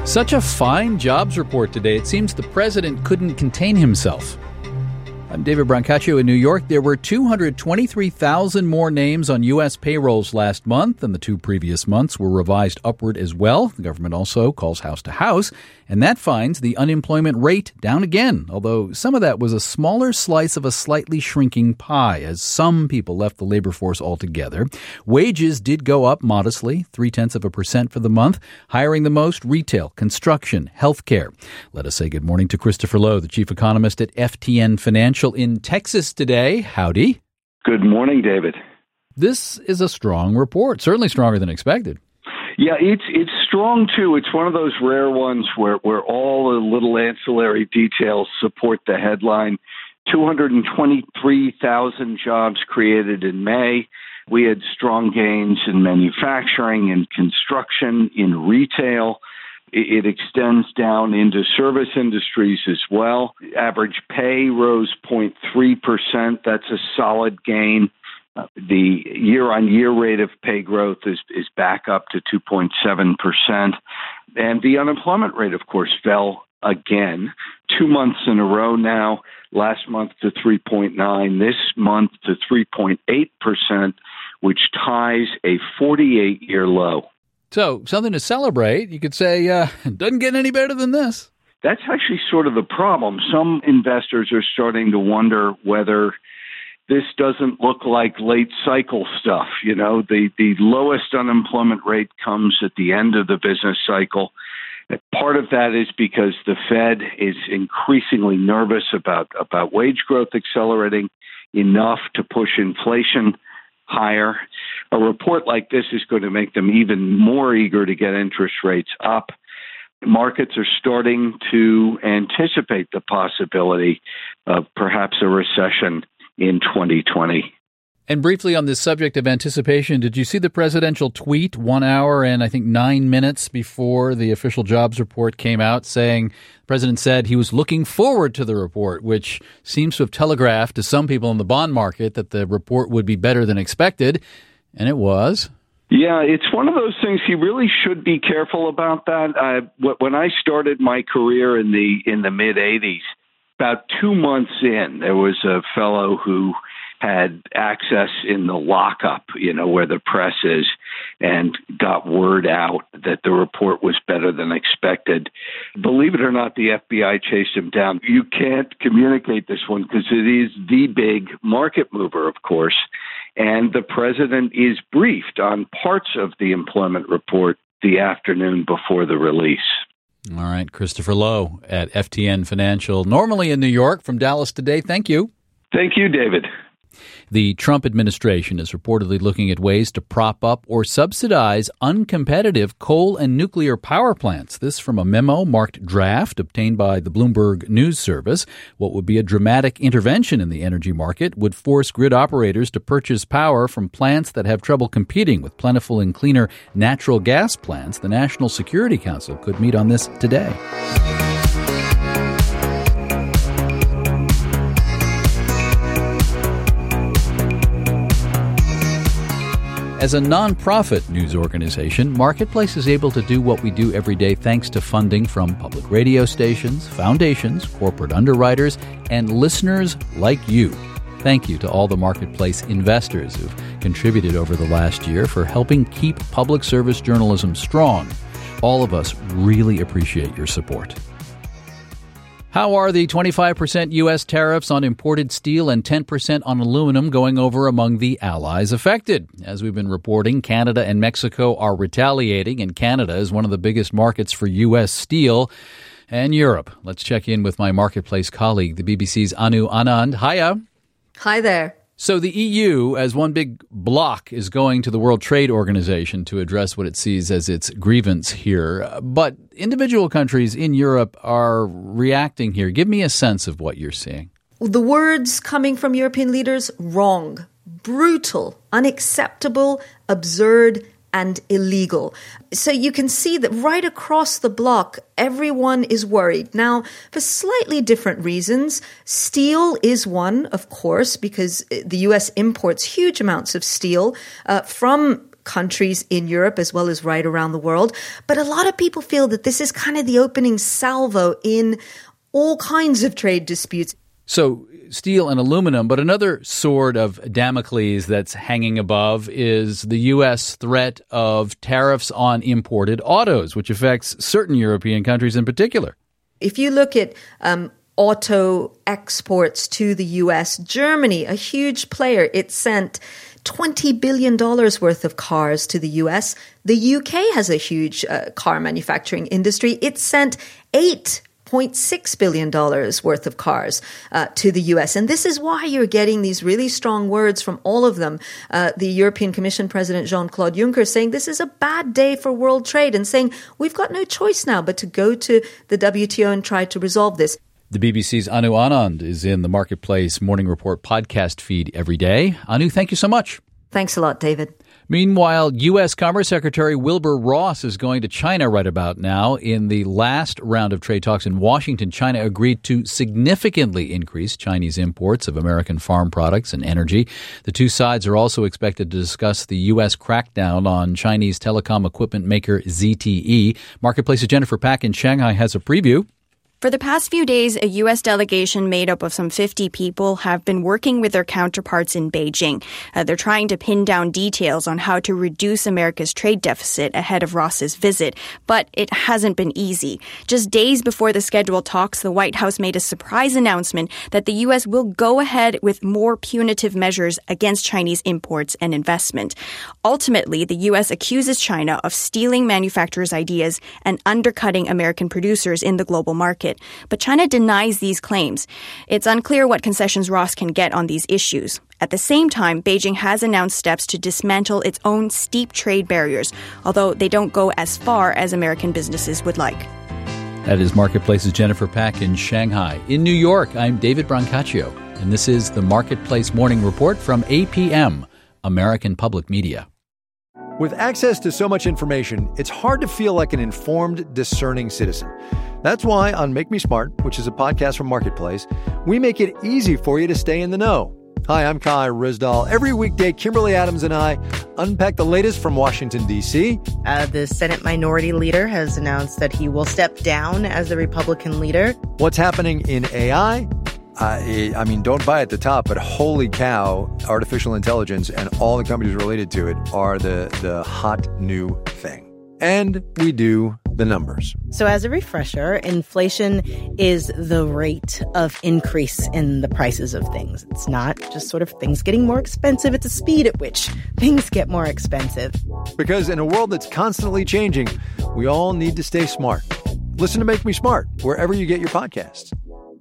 Such a fine jobs report today. It seems the president couldn't contain himself. I'm David Brancaccio in New York. There were 223,000 more names on U.S. payrolls last month, and the two previous months were revised upward as well. The government also calls house to house, and that finds the unemployment rate down again, although some of that was a smaller slice of a slightly shrinking pie, as some people left the labor force altogether. Wages did go up modestly, 0.3% for the month. Hiring the most, retail, construction, healthcare. Let us say good morning to Christopher Lowe, the chief economist at FTN Financial in Texas today. Howdy. Good morning, David. This is a strong report, certainly stronger than expected. Yeah, it's strong, too. It's one of those rare ones where all the little ancillary details support the headline. 223,000 jobs created in May. We had strong gains in manufacturing, in construction, in retail. It extends down into service industries as well. Average pay rose 0.3%. That's a solid gain. The year-on-year rate of pay growth is back up to 2.7%. And the unemployment rate, of course, fell again, 2 months in a row now. Last month to 3.9%, this month to 3.8%, which ties a 48-year low. So, something to celebrate. You could say, it doesn't get any better than this. That's actually sort of the problem. Some investors are starting to wonder whether this doesn't look like late cycle stuff. You know, the lowest unemployment rate comes at the end of the business cycle. Part of that is because the Fed is increasingly nervous about wage growth accelerating enough to push inflation higher. A report like this is going to make them even more eager to get interest rates up. Markets are starting to anticipate the possibility of perhaps a recession in 2020. And briefly on this subject of anticipation, did you see the presidential tweet 1 hour and I think 9 minutes before the official jobs report came out saying the president said he was looking forward to the report, which seems to have telegraphed to some people in the bond market that the report would be better than expected, and it was. Yeah, it's one of those things. He really should be careful about that. When I started my career in the mid-'80s, about 2 months in, there was a fellow who had access in the lockup, you know, where the press is, and got word out that the report was better than expected. Believe it or not, the FBI chased him down. You can't communicate this one because it is the big market mover, of course, and the president is briefed on parts of the employment report the afternoon before the release. All right, Christopher Lowe at FTN Financial, normally in New York, from Dallas today. Thank you. Thank you, David. The Trump administration is reportedly looking at ways to prop up or subsidize uncompetitive coal and nuclear power plants. This from a memo marked draft obtained by the Bloomberg News Service. What would be a dramatic intervention in the energy market would force grid operators to purchase power from plants that have trouble competing with plentiful and cleaner natural gas plants. The National Security Council could meet on this today. As a nonprofit news organization, Marketplace is able to do what we do every day thanks to funding from public radio stations, foundations, corporate underwriters, and listeners like you. Thank you to all the Marketplace investors who've contributed over the last year for helping keep public service journalism strong. All of us really appreciate your support. How are the 25% U.S. tariffs on imported steel and 10% on aluminum going over among the allies affected? As we've been reporting, Canada and Mexico are retaliating, and Canada is one of the biggest markets for U.S. steel and Europe. Let's check in with my Marketplace colleague, the BBC's Anu Anand. Hiya. Hi there. So the EU, as one big bloc, is going to the World Trade Organization to address what it sees as its grievance here. But individual countries in Europe are reacting here. Give me a sense of what you're seeing. The words coming from European leaders: wrong, brutal, unacceptable, absurd, and illegal. So you can see that right across the bloc, everyone is worried. Now, for slightly different reasons. Steel is one, of course, because the U.S. imports huge amounts of steel from countries in Europe as well as right around the world. But a lot of people feel that this is kind of the opening salvo in all kinds of trade disputes. So steel and aluminum, but another sword of Damocles that's hanging above is the U.S. threat of tariffs on imported autos, which affects certain European countries in particular. If you look at auto exports to the U.S., Germany, a huge player, it sent $20 billion worth of cars to the U.S. The U.K. has a huge car manufacturing industry. It sent $8.6 billion worth of cars to the U.S. And this is why you're getting these really strong words from all of them. The European Commission President Jean-Claude Juncker saying this is a bad day for world trade and saying we've got no choice now but to go to the WTO and try to resolve this. The BBC's Anu Anand is in the Marketplace Morning Report podcast feed every day. Anu, thank you so much. Thanks a lot, David. Meanwhile, U.S. Commerce Secretary Wilbur Ross is going to China right about now. In the last round of trade talks in Washington, China agreed to significantly increase Chinese imports of American farm products and energy. The two sides are also expected to discuss the U.S. crackdown on Chinese telecom equipment maker ZTE. Marketplace's Jennifer Pack in Shanghai has a preview. For the past few days, a U.S. delegation made up of some 50 people have been working with their counterparts in Beijing. They're trying to pin down details on how to reduce America's trade deficit ahead of Ross's visit, but it hasn't been easy. Just days before the scheduled talks, the White House made a surprise announcement that the U.S. will go ahead with more punitive measures against Chinese imports and investment. Ultimately, the U.S. accuses China of stealing manufacturers' ideas and undercutting American producers in the global market. But China denies these claims. It's unclear what concessions Ross can get on these issues. At the same time, Beijing has announced steps to dismantle its own steep trade barriers, although they don't go as far as American businesses would like. That is Marketplace's Jennifer Pack in Shanghai. In New York, I'm David Brancaccio, and this is the Marketplace Morning Report from APM, American Public Media. With access to so much information, it's hard to feel like an informed, discerning citizen. That's why on Make Me Smart, which is a podcast from Marketplace, we make it easy for you to stay in the know. Hi, I'm Kai Rizdal. Every weekday, Kimberly Adams and I unpack the latest from Washington, D.C. The Senate Minority Leader has announced that he will step down as the Republican leader. What's happening in AI? I mean, don't buy at the top, but holy cow, artificial intelligence and all the companies related to it are the hot new thing. And we do the numbers. So as a refresher, inflation is the rate of increase in the prices of things. It's not just sort of things getting more expensive. It's the speed at which things get more expensive. Because in a world that's constantly changing, we all need to stay smart. Listen to Make Me Smart wherever you get your podcasts.